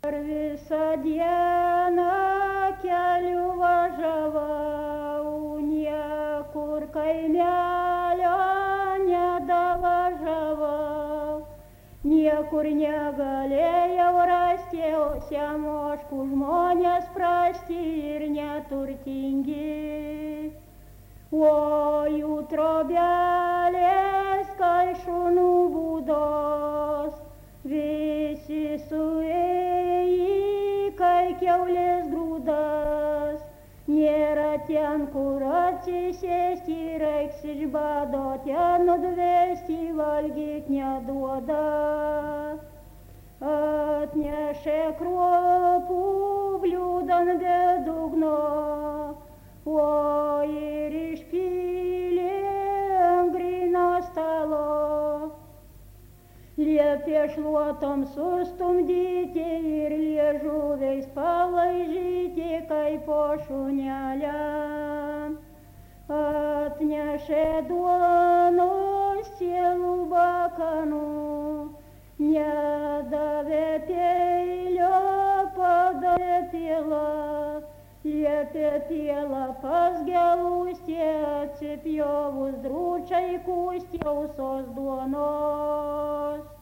Visą dieną keliu važiavau, niekur kaimelio nedavažiavau, niekur negalėjau rasti, o semoškų žmonės prasti ir neturtingi. O jų trobelės, kai šunų būdos, visi suėję, kai kiaulės grūdas. Nėra ten, kur atsisėsti, reiks iš bado ten nudvesti, valgyt neduoda. Atnešė kruopų bliūdan be dugno, o ir išpylė ant gryno stalo. Liepė šluotom sustumdyti ir liežuviais palaižyti, kaip po šunelę. Atnešė duonos sielų bakanų, nedavė peilio, padavė pielą. Liepė pielą pas gelustį, atsipjovus drūčiai kūsti ausos duonos.